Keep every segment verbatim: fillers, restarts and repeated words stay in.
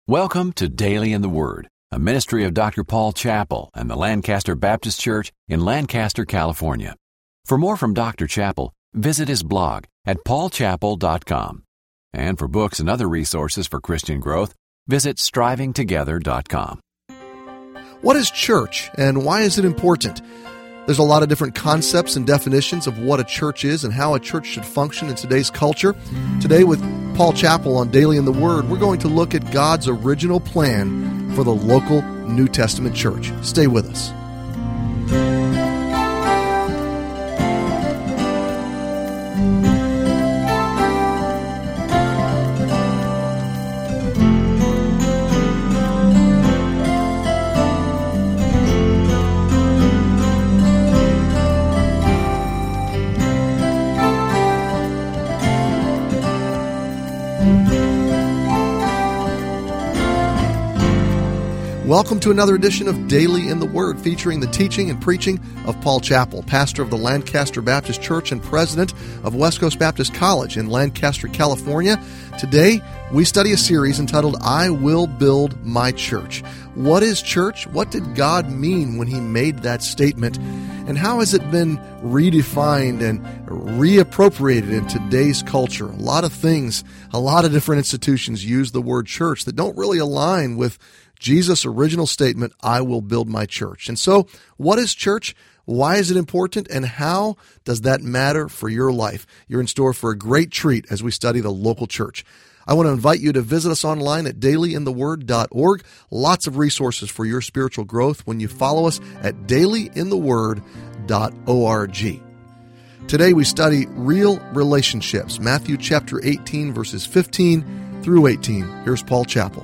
Welcome to Daily in the Word, a ministry of Doctor Paul Chappell and the Lancaster Baptist Church in Lancaster, California. For more from Doctor Chappell, visit his blog at paul chappell dot com. And for books and other resources for Christian growth, visit striving together dot com. What is church, and why is it important? There's a lot of different concepts and definitions of what a church is and how a church should function in today's culture. Today with Paul Chappell on Daily in the Word, we're going to look at God's original plan for the local New Testament church. Stay with us. Welcome to another edition of Daily in the Word, featuring the teaching and preaching of Paul Chappell, pastor of the Lancaster Baptist Church and president of West Coast Baptist College in Lancaster, California. Today, we study a series entitled, I Will Build My Church. What is church? What did God mean when He made that statement? And how has it been redefined and reappropriated in today's culture? A lot of things, a lot of different institutions use the word church that don't really align with Jesus' original statement, I will build my church. And so, what is church? Why is it important? And how does that matter for your life? You're in store for a great treat as we study the local church. I want to invite you to visit us online at daily in the word dot org. Lots of resources for your spiritual growth when you follow us at daily in the word dot org. Today we study real relationships, Matthew chapter eighteen, verses fifteen through eighteen. Here's Paul Chappell.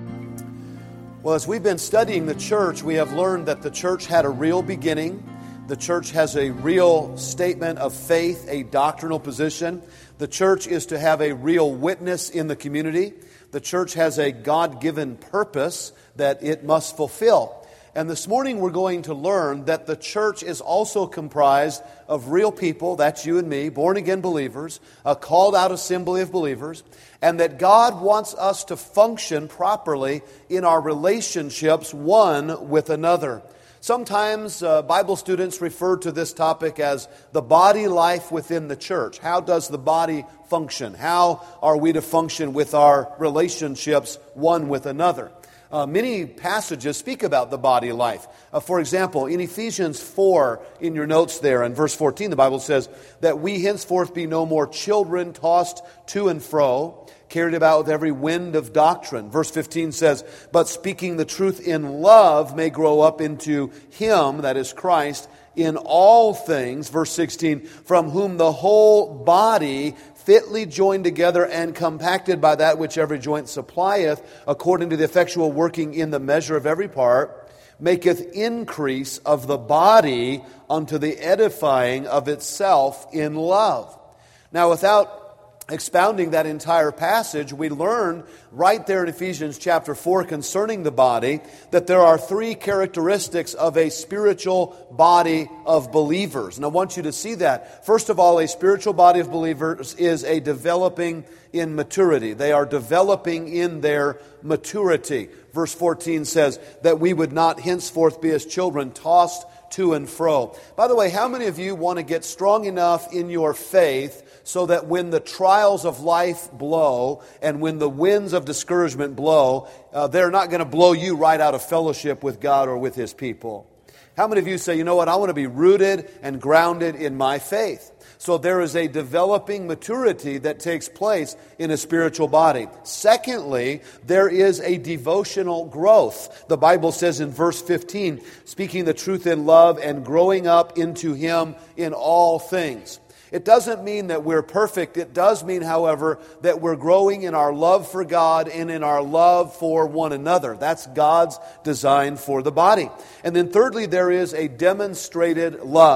Well, as we've been studying the church, we have learned that the church had a real beginning. The church has a real statement of faith, a doctrinal position. The church is to have a real witness in the community. The church has a God-given purpose that it must fulfill. And this morning we're going to learn that the church is also comprised of real people, that's you and me, born-again believers, a called-out assembly of believers, and that God wants us to function properly in our relationships one with another. Sometimes uh, Bible students refer to this topic as the body life within the church. How does the body function? How are we to function with our relationships one with another? Uh, many passages speak about the body life. Uh, for example, in Ephesians four, in your notes there, in verse fourteen, the Bible says that we henceforth be no more children tossed to and fro, carried about with every wind of doctrine. Verse fifteen says, but speaking the truth in love may grow up into Him, that is Christ, in all things. Verse sixteen, from whom the whole body fitly joined together and compacted by that which every joint supplieth, according to the effectual working in the measure of every part, maketh increase of the body unto the edifying of itself in love. Now, without expounding that entire passage, we learn right there in Ephesians chapter four concerning the body that there are three characteristics of a spiritual body of believers. And I want you to see that. First of all, a spiritual body of believers is a developing in maturity. They are developing in their maturity. Verse fourteen says that we would not henceforth be as children tossed to and fro. By the way, how many of you want to get strong enough in your faith so that when the trials of life blow and when the winds of discouragement blow, uh, they're not going to blow you right out of fellowship with God or with His people? How many of you say, you know what, I want to be rooted and grounded in my faith? So there is a developing maturity that takes place in a spiritual body. Secondly, there is a devotional growth. The Bible says in verse fifteen, speaking the truth in love and growing up into Him in all things. It doesn't mean that we're perfect. It does mean, however, that we're growing in our love for God and in our love for one another. That's God's design for the body. And then thirdly, there is a demonstrated love.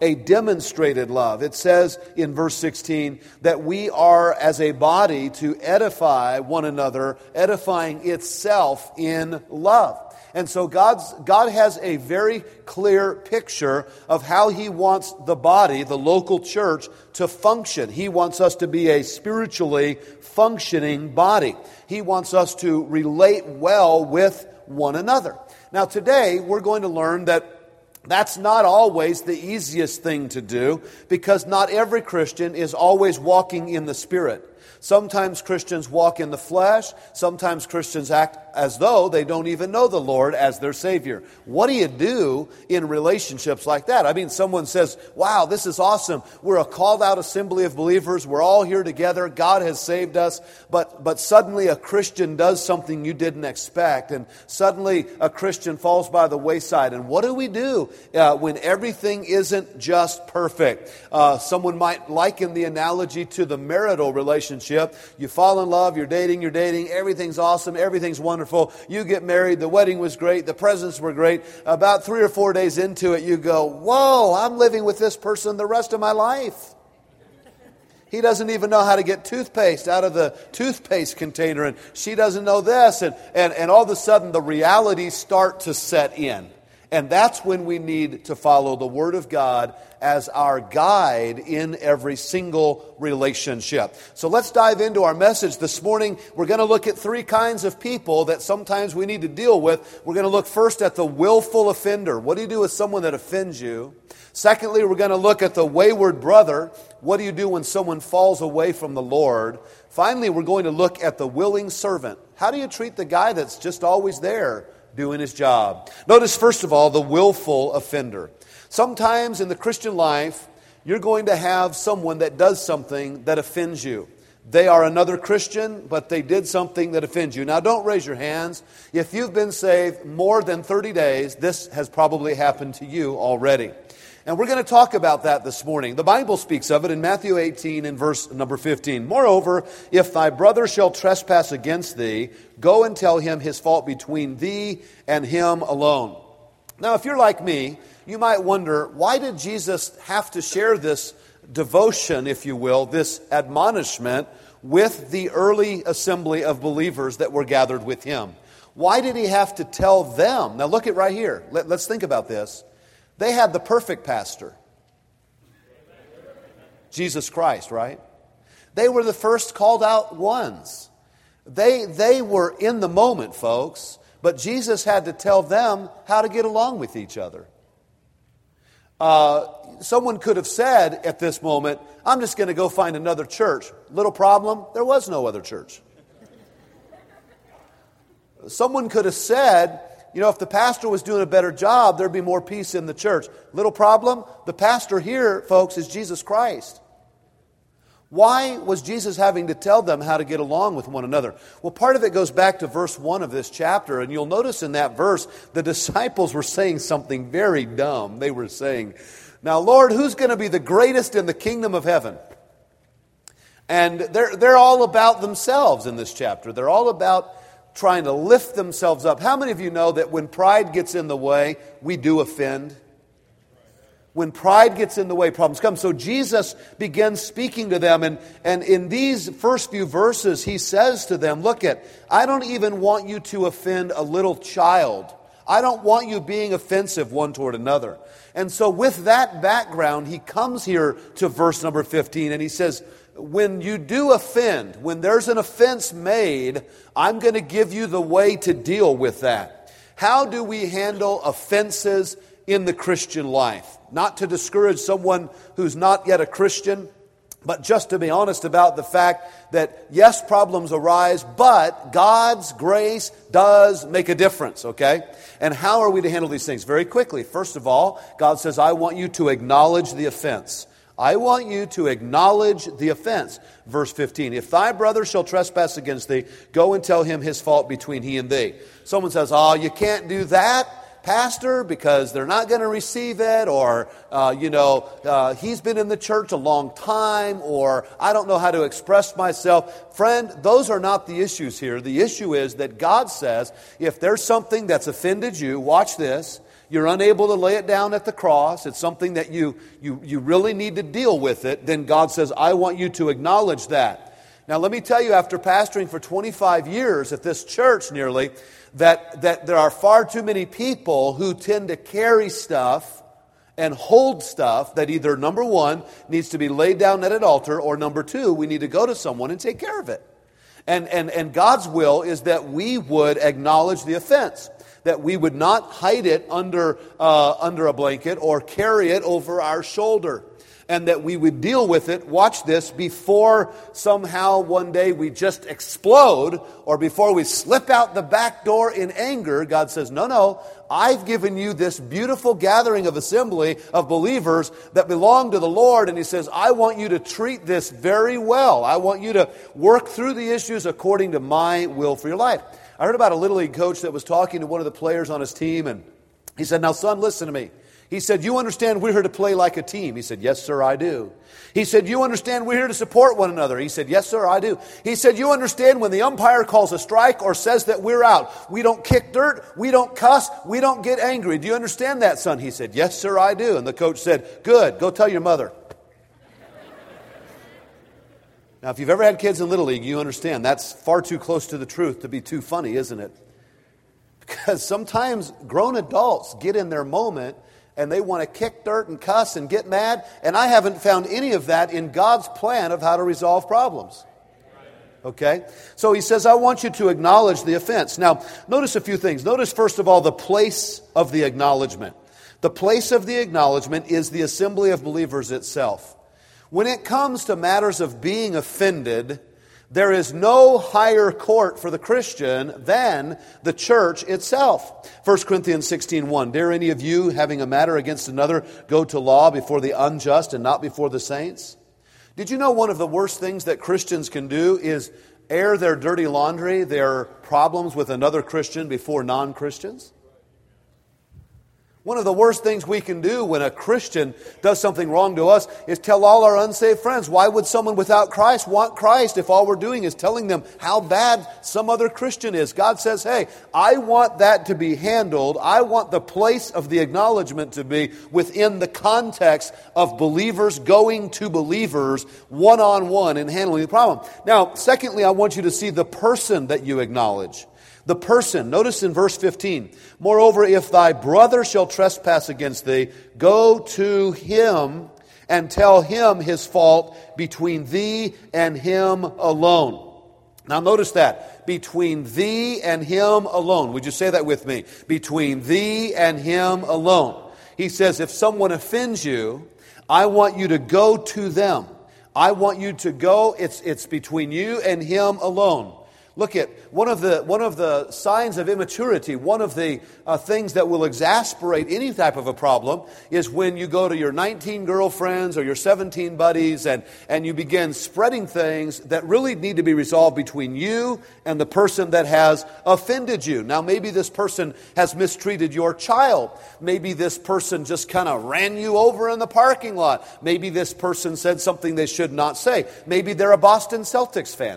a demonstrated love. It says in verse sixteen that we are as a body to edify one another, edifying itself in love. And so God's, God has a very clear picture of how He wants the body, the local church, to function. He wants us to be a spiritually functioning body. He wants us to relate well with one another. Now today we're going to learn that that's not always the easiest thing to do, because not every Christian is always walking in the Spirit. Sometimes Christians walk in the flesh. Sometimes Christians act as though they don't even know the Lord as their Savior. What do you do in relationships like that? I mean, someone says, wow, this is awesome. We're a called out assembly of believers. We're all here together. God has saved us. But, but suddenly a Christian does something you didn't expect. And suddenly a Christian falls by the wayside. And what do we do uh, when everything isn't just perfect? Uh, someone might liken the analogy to the marital relationship. You fall in love, you're dating, you're dating, everything's awesome, everything's wonderful. You get married, the wedding was great, the presents were great. About three or four days into it, you go, whoa, I'm living with this person the rest of my life. He doesn't even know how to get toothpaste out of the toothpaste container, and she doesn't know this, and, and, and all of a sudden the realities start to set in. And that's when we need to follow the Word of God as our guide in every single relationship. So let's dive into our message this morning. We're going to look at three kinds of people that sometimes we need to deal with. We're going to look first at the willful offender. What do you do with someone that offends you? Secondly, we're going to look at the wayward brother. What do you do when someone falls away from the Lord? Finally, we're going to look at the willing servant. How do you treat the guy that's just always there doing his job? Notice, first of all, the willful offender. Sometimes in the Christian life, you're going to have someone that does something that offends you. They are another Christian, but they did something that offends you. Now, don't raise your hands. If you've been saved more than thirty days, this has probably happened to you already. And we're going to talk about that this morning. The Bible speaks of it in Matthew eighteen and verse number fifteen. Moreover, if thy brother shall trespass against thee, go and tell him his fault between thee and him alone. Now, if you're like me, you might wonder, why did Jesus have to share this devotion, if you will, this admonishment with the early assembly of believers that were gathered with him? Why did he have to tell them? Now, look at right here. Let, let's think about this. They had the perfect pastor, Jesus Christ, right? They were the first called out ones. They, they were in the moment, folks, but Jesus had to tell them how to get along with each other. Uh, someone could have said at this moment, I'm just going to go find another church. Little problem, there was no other church. Someone could have said, you know, if the pastor was doing a better job, there'd be more peace in the church. Little problem, the pastor here, folks, is Jesus Christ. Why was Jesus having to tell them how to get along with one another? Well, part of it goes back to verse one of this chapter, and you'll notice in that verse, the disciples were saying something very dumb. They were saying, now, Lord, who's going to be the greatest in the kingdom of heaven? And they're, they're all about themselves in this chapter. They're all about trying to lift themselves up. How many of you know that when pride gets in the way, we do offend? When pride gets in the way, problems come. So Jesus begins speaking to them, and, and in these first few verses, he says to them, look at, I don't even want you to offend a little child. I don't want you being offensive one toward another. And so with that background, he comes here to verse number fifteen, and he says, when you do offend, when there's an offense made, I'm going to give you the way to deal with that. How do we handle offenses in the Christian life? Not to discourage someone who's not yet a Christian, but just to be honest about the fact that, yes, problems arise, but God's grace does make a difference, okay? And how are we to handle these things? Very quickly. First of all, God says, I want you to acknowledge the offense. I want you to acknowledge the offense. Verse fifteen, if thy brother shall trespass against thee, go and tell him his fault between he and thee. Someone says, oh, you can't do that, Pastor, because they're not going to receive it, or, uh, you know, uh, he's been in the church a long time, or I don't know how to express myself. Friend, those are not the issues here. The issue is that God says, if there's something that's offended you, watch this, you're unable to lay it down at the cross, it's something that you, you, you really need to deal with it, then God says, I want you to acknowledge that. Now let me tell you, after pastoring for twenty-five years at this church nearly, that, that there are far too many people who tend to carry stuff and hold stuff that either, number one, needs to be laid down at an altar, or number two, we need to go to someone and take care of it. And, and, and God's will is that we would acknowledge the offense, that we would not hide it under, uh, under a blanket or carry it over our shoulder, and that we would deal with it, watch this, before somehow one day we just explode, or before we slip out the back door in anger. God says, no, no, I've given you this beautiful gathering of assembly of believers that belong to the Lord, and He says, I want you to treat this very well. I want you to work through the issues according to my will for your life. I heard about a Little League coach that was talking to one of the players on his team, and he said, now son, listen to me. He said, you understand we're here to play like a team? He said, yes, sir, I do. He said, you understand we're here to support one another? He said, yes, sir, I do. He said, you understand when the umpire calls a strike or says that we're out, we don't kick dirt, we don't cuss, we don't get angry. Do you understand that, son? He said, yes, sir, I do. And the coach said, good, go tell your mother. Now, if you've ever had kids in Little League, you understand that's far too close to the truth to be too funny, isn't it? Because sometimes grown adults get in their moment and they want to kick dirt and cuss and get mad. And I haven't found any of that in God's plan of how to resolve problems. Okay? So He says, I want you to acknowledge the offense. Now, notice a few things. Notice, first of all, the place of the acknowledgement. The place of the acknowledgement is the assembly of believers itself. When it comes to matters of being offended, there is no higher court for the Christian than the church itself. First Corinthians sixteen one, dare any of you, having a matter against another, go to law before the unjust and not before the saints? Did you know one of the worst things that Christians can do is air their dirty laundry, their problems with another Christian before non-Christians? One of the worst things we can do when a Christian does something wrong to us is tell all our unsaved friends. Why would someone without Christ want Christ if all we're doing is telling them how bad some other Christian is? God says, hey, I want that to be handled. I want the place of the acknowledgement to be within the context of believers going to believers one-on-one and handling the problem. Now, secondly, I want you to see the person that you acknowledge. The person, notice in verse fifteen, moreover, if thy brother shall trespass against thee, go to him and tell him his fault between thee and him alone. Now notice that, between thee and him alone. Would you say that with me? Between thee and him alone. He says, if someone offends you, I want you to go to them. I want you to go, it's, it's between you and him alone. Look at one of the one of the signs of immaturity, one of the uh, things that will exasperate any type of a problem is when you go to your nineteen girlfriends or your seventeen buddies and, and you begin spreading things that really need to be resolved between you and the person that has offended you. Now, maybe this person has mistreated your child. Maybe this person just kind of ran you over in the parking lot. Maybe this person said something they should not say. Maybe they're a Boston Celtics fan.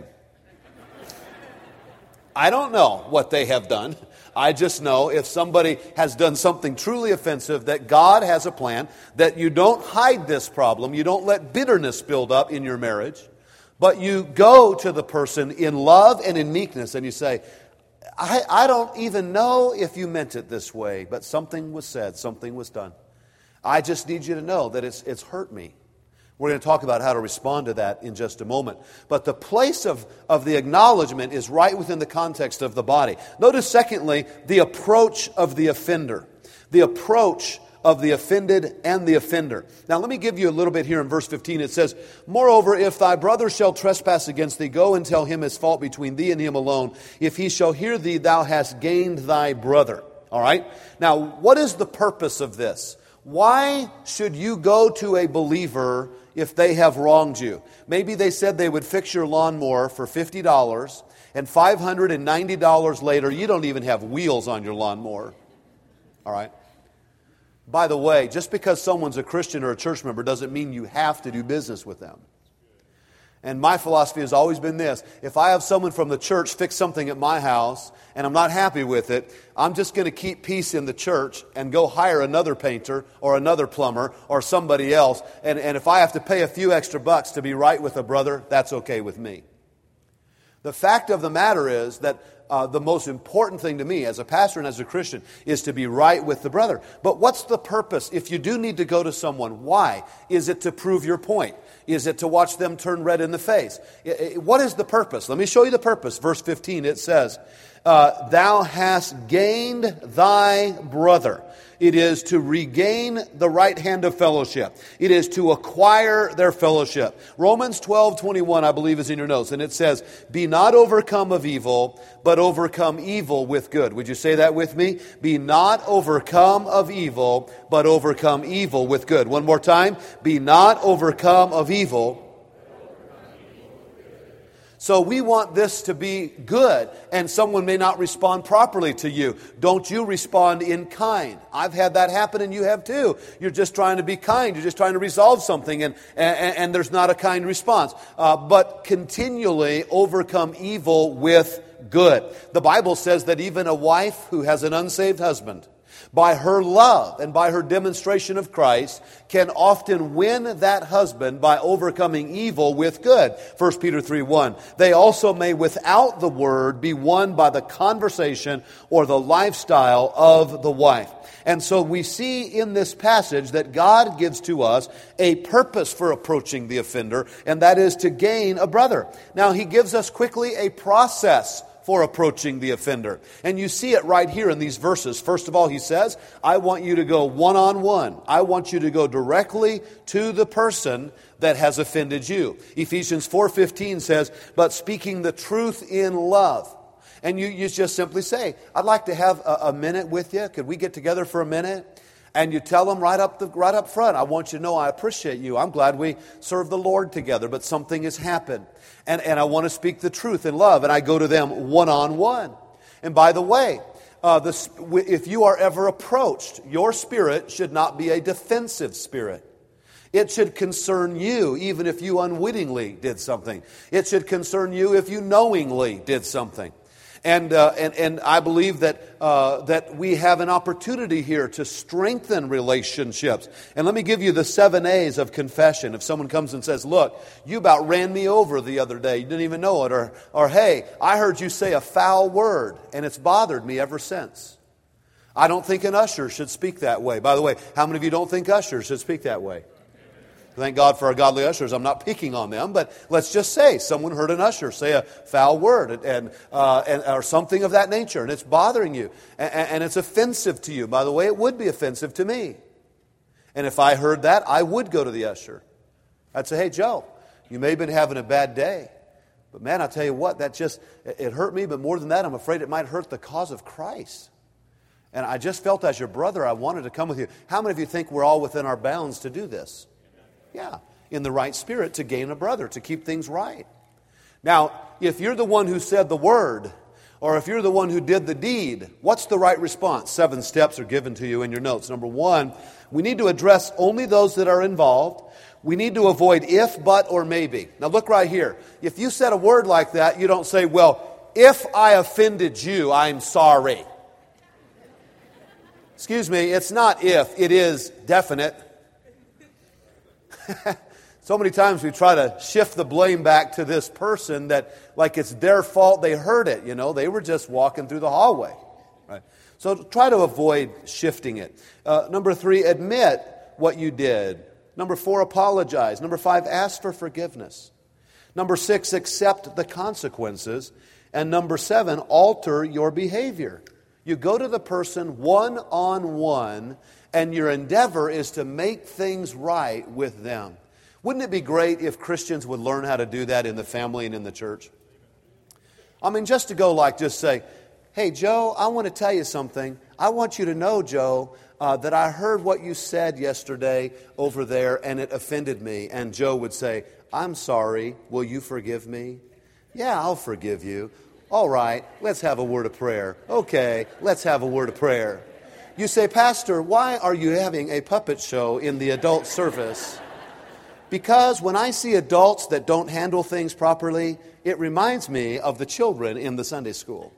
I don't know what they have done. I just know if somebody has done something truly offensive, that God has a plan, that you don't hide this problem, you don't let bitterness build up in your marriage, but you go to the person in love and in meekness and you say, I, I don't even know if you meant it this way, but something was said, something was done. I just need you to know that it's, it's hurt me. We're going to talk about how to respond to that in just a moment. But the place of, of the acknowledgement is right within the context of the body. Notice, secondly, the approach of the offender. The approach of the offended and the offender. Now, let me give you a little bit here in verse fifteen. It says, moreover, if thy brother shall trespass against thee, go and tell him his fault between thee and him alone. If he shall hear thee, thou hast gained thy brother. All right? Now, what is the purpose of this? Why should you go to a believer if they have wronged you? Maybe they said they would fix your lawnmower for fifty dollars, and five hundred ninety dollars later, you don't even have wheels on your lawnmower. All right? By the way, just because someone's a Christian or a church member doesn't mean you have to do business with them. And my philosophy has always been this: if I have someone from the church fix something at my house and I'm not happy with it, I'm just going to keep peace in the church and go hire another painter or another plumber or somebody else. And, and if I have to pay a few extra bucks to be right with a brother, that's okay with me. The fact of the matter is that uh, the most important thing to me as a pastor and as a Christian is to be right with the brother. But what's the purpose? If you do need to go to someone, why? Is it to prove your point? Is it to watch them turn red in the face? What is the purpose? Let me show you the purpose. Verse fifteen, it says, uh, thou hast gained thy brother. It is to regain the right hand of fellowship. It is to acquire their fellowship. Romans twelve twenty-one, I believe, is in your notes. And it says, be not overcome of evil, but overcome evil with good. Would you say that with me? Be not overcome of evil, but overcome evil with good. One more time. Be not overcome of evil. So we want this to be good, and someone may not respond properly to you. Don't you respond in kind. I've had that happen, and you have too. You're just trying to be kind. You're just trying to resolve something, and, and, and there's not a kind response. Uh, but continually overcome evil with good. The Bible says that even a wife who has an unsaved husband, by her love and by her demonstration of Christ, can often win that husband by overcoming evil with good. First Peter three one. They also may without the word be won by the conversation or the lifestyle of the wife. And so we see in this passage that God gives to us a purpose for approaching the offender, and that is to gain a brother. Now He gives us quickly a process for approaching the offender. And you see it right here in these verses. First of all, He says, I want you to go one-on-one. I want you to go directly to the person that has offended you. Ephesians four fifteen says, but speaking the truth in love. And you, you just simply say, I'd like to have a, a minute with you. Could we get together for a minute? And you tell them right up the, right up front, I want you to know I appreciate you. I'm glad we serve the Lord together, but something has happened. And, and I want to speak the truth in love. And I go to them one-on-one. And by the way, uh, the, if you are ever approached, your spirit should not be a defensive spirit. It should concern you even if you unwittingly did something. It should concern you if you knowingly did something. And, uh, and and I believe that uh, that we have an opportunity here to strengthen relationships. And let me give you the seven A's of confession. If someone comes and says, look, you about ran me over the other day, you didn't even know it. Or, or hey, I heard you say a foul word, and it's bothered me ever since. I don't think an usher should speak that way. By the way, how many of you don't think ushers should speak that way? Thank God for our godly ushers. I'm not picking on them, but let's just say someone heard an usher say a foul word and, and, uh, and or something of that nature, and it's bothering you, and, and it's offensive to you. By the way, it would be offensive to me. And if I heard that, I would go to the usher. I'd say, hey, Joe, you may have been having a bad day, but man, I'll tell you what, that just, it hurt me, but more than that, I'm afraid it might hurt the cause of Christ. And I just felt as your brother, I wanted to come with you. How many of you think we're all within our bounds to do this? Yeah, in the right spirit to gain a brother, to keep things right. Now, if you're the one who said the word, or if you're the one who did the deed, what's the right response? Seven steps are given to you in your notes. Number one, we need to address only those that are involved. We need to avoid if, but, or maybe. Now look right here. If you said a word like that, you don't say, well, if I offended you, I'm sorry. Excuse me, it's not if, it is definite. So many times we try to shift the blame back to this person that like it's their fault they heard it. You know, they were just walking through the hallway. Right? So try to avoid shifting it. Uh, number three, admit what you did. Number four, apologize. Number five, ask for forgiveness. Number six, accept the consequences. And number seven, alter your behavior. You go to the person one-on-one, and your endeavor is to make things right with them. Wouldn't it be great if Christians would learn how to do that in the family and in the church? I mean, just to go like, just say, hey, Joe, I want to tell you something. I want you to know, Joe, uh, that I heard what you said yesterday over there, and it offended me. And Joe would say, I'm sorry. Will you forgive me? Yeah, I'll forgive you. All right, let's have a word of prayer. Okay, let's have a word of prayer. You say, Pastor, why are you having a puppet show in the adult service? Because when I see adults that don't handle things properly, it reminds me of the children in the Sunday school.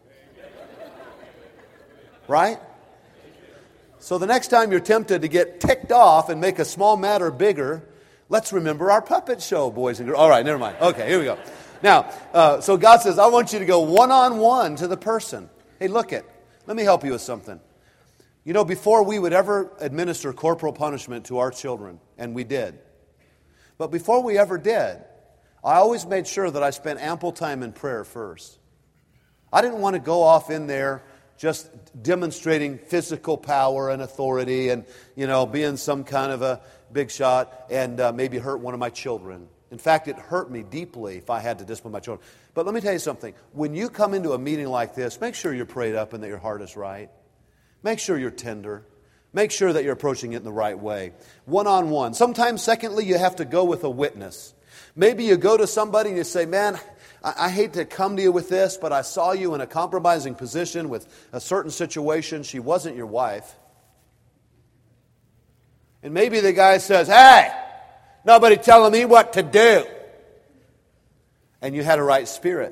Right? So the next time you're tempted to get ticked off and make a small matter bigger, let's remember our puppet show, boys and girls. All right, never mind. Okay, here we go. Now, uh, so God says, I want you to go one-on-one to the person. Hey, look it. Let me help you with something. You know, before we would ever administer corporal punishment to our children, and we did, but before we ever did, I always made sure that I spent ample time in prayer first. I didn't want to go off in there just demonstrating physical power and authority and, you know, being some kind of a big shot and uh, maybe hurt one of my children. In fact, it hurt me deeply if I had to discipline my children. But let me tell you something. When you come into a meeting like this, make sure you're prayed up and that your heart is right. Make sure you're tender. Make sure that you're approaching it in the right way. One-on-one. Sometimes, secondly, you have to go with a witness. Maybe you go to somebody and you say, man, I, I hate to come to you with this, but I saw you in a compromising position with a certain situation. She wasn't your wife. And maybe the guy says, hey, nobody telling me what to do. And you had a right spirit.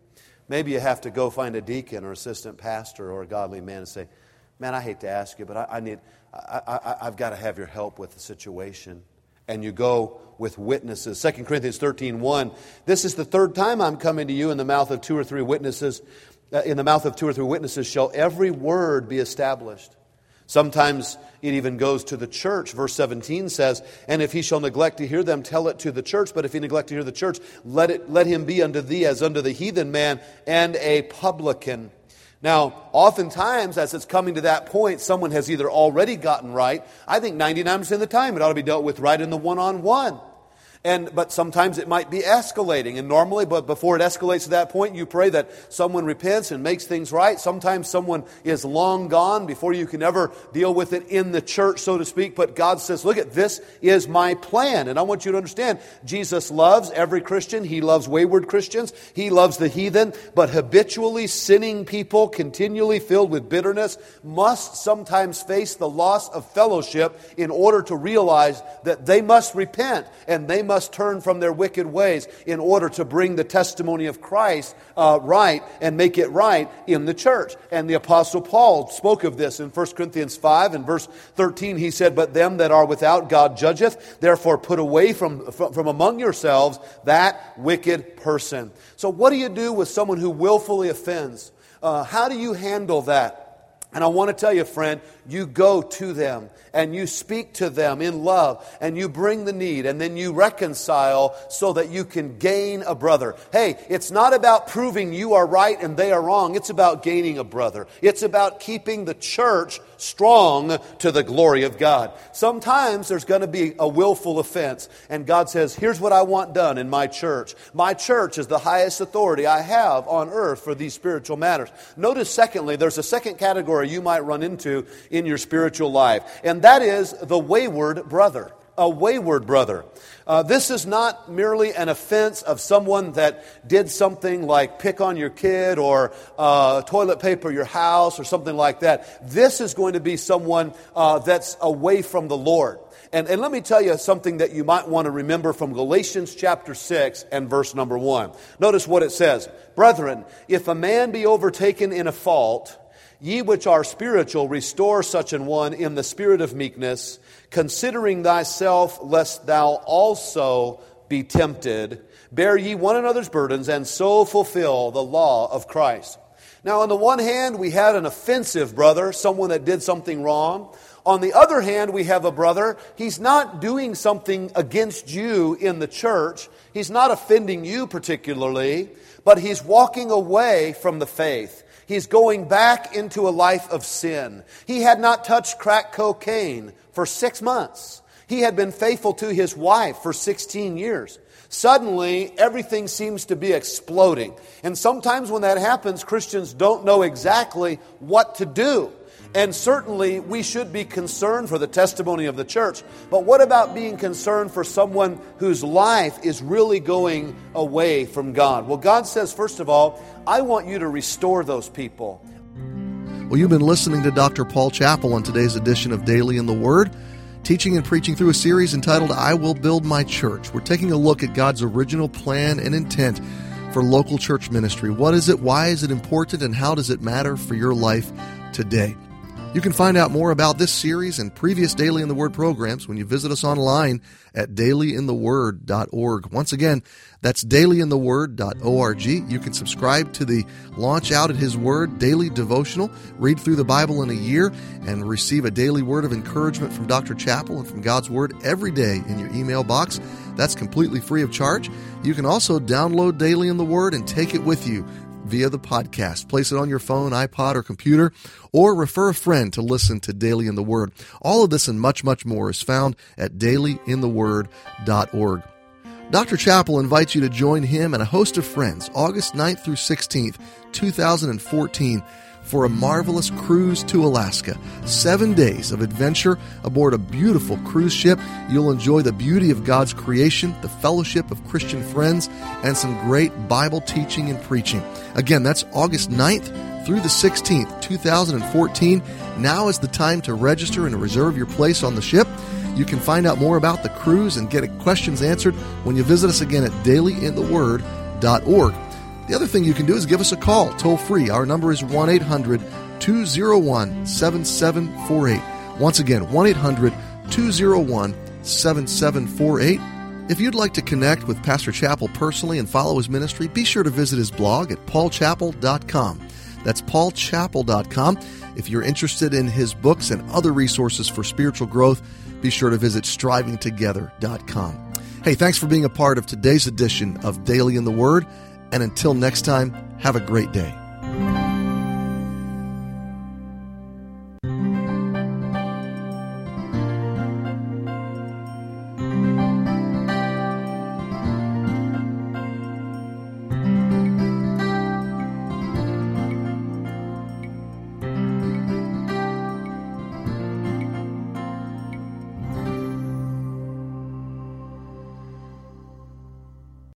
Maybe you have to go find a deacon or assistant pastor or a godly man and say, man, I hate to ask you, but I, I need, I, I, I've got to have your help with the situation. And you go with witnesses. Second Corinthians thirteen one. This is the third time I'm coming to you in the mouth of two or three witnesses. Uh, in the mouth of two or three witnesses shall every word be established. Sometimes it even goes to the church. Verse seventeen says, and if he shall neglect to hear them, tell it to the church. But if he neglect to hear the church, let it let him be unto thee as unto the heathen man and a publican. Now, oftentimes, as it's coming to that point, someone has either already gotten right. I think ninety-nine percent of the time it ought to be dealt with right in the one-on-one. And but sometimes it might be escalating. And normally, but before it escalates to that point, you pray that someone repents and makes things right. Sometimes someone is long gone before you can ever deal with it in the church, so to speak. But God says, look at this is my plan. And I want you to understand, Jesus loves every Christian. He loves wayward Christians. He loves the heathen. But habitually sinning people, continually filled with bitterness, must sometimes face the loss of fellowship in order to realize that they must repent and they must turn from their wicked ways in order to bring the testimony of Christ uh, right and make it right in the church. And the Apostle Paul spoke of this in First Corinthians five and verse thirteen. He said, but them that are without God judgeth, therefore put away from, from, from among yourselves that wicked person. So what do you do with someone who willfully offends? Uh, how do you handle that? And I want to tell you, friend, you go to them and you speak to them in love and you bring the need and then you reconcile so that you can gain a brother. Hey, it's not about proving you are right and they are wrong. It's about gaining a brother. It's about keeping the church strong to the glory of God. Sometimes there's going to be a willful offense and God says, here's what I want done in my church. My church is the highest authority I have on earth for these spiritual matters. Notice secondly, there's a second category you might run into in your spiritual life, and that is the wayward brother. A wayward brother. Uh, this is not merely an offense of someone that did something like pick on your kid or uh, toilet paper your house or something like that. This is going to be someone uh, that's away from the Lord. And, and let me tell you something that you might want to remember from Galatians chapter six and verse number one. Notice what it says. Brethren, if a man be overtaken in a fault, ye which are spiritual, restore such an one in the spirit of meekness, considering thyself, lest thou also be tempted. Bear ye one another's burdens, and so fulfill the law of Christ. Now, on the one hand, we had an offensive brother, someone that did something wrong. On the other hand, we have a brother, he's not doing something against you in the church. He's not offending you particularly, but he's walking away from the faith. He's going back into a life of sin. He had not touched crack cocaine for six months. He had been faithful to his wife for sixteen years. Suddenly, everything seems to be exploding. And sometimes when that happens, Christians don't know exactly what to do. And certainly, we should be concerned for the testimony of the church. But what about being concerned for someone whose life is really going away from God? Well, God says, first of all, I want you to restore those people. Well, you've been listening to Doctor Paul Chappell on today's edition of Daily in the Word. teaching and preaching through a series entitled I Will Build My Church. We're taking a look at God's original plan and intent for local church ministry. What is it? Why is it important? And how does it matter for your life today? You can find out more about this series and previous Daily in the Word programs when you visit us online at daily in the word dot org. Once again, that's daily in the word dot org. You can subscribe to the Launch Out at His Word daily devotional, read through the Bible in a year, and receive a daily word of encouragement from Doctor Chappell and from God's Word every day in your email box. That's completely free of charge. You can also download Daily in the Word and take it with you via the podcast. Place it on your phone, iPod, or computer, or refer a friend to listen to Daily in the Word. All of this and much, much more is found at daily in the word dot org. Doctor Chappell invites you to join him and a host of friends August ninth through sixteenth, two thousand fourteen, for a marvelous cruise to Alaska. Seven days of adventure aboard a beautiful cruise ship. You'll enjoy the beauty of God's creation, the fellowship of Christian friends, and some great Bible teaching and preaching. Again, that's August ninth through the sixteenth, two thousand fourteen. Now is the time to register and reserve your place on the ship. You can find out more about the cruise and get questions answered when you visit us again at daily in the word dot org. The other thing you can do is give us a call, toll free. Our number is one eight hundred two oh one seven seven four eight. Once again, one eight hundred two oh one seven seven four eight. If you'd like to connect with Pastor Chappell personally and follow his ministry, be sure to visit his blog at paul chappell dot com. That's paul chappell dot com. If you're interested in his books and other resources for spiritual growth, be sure to visit striving together dot com. Hey, thanks for being a part of today's edition of Daily in the Word. And until next time, have a great day.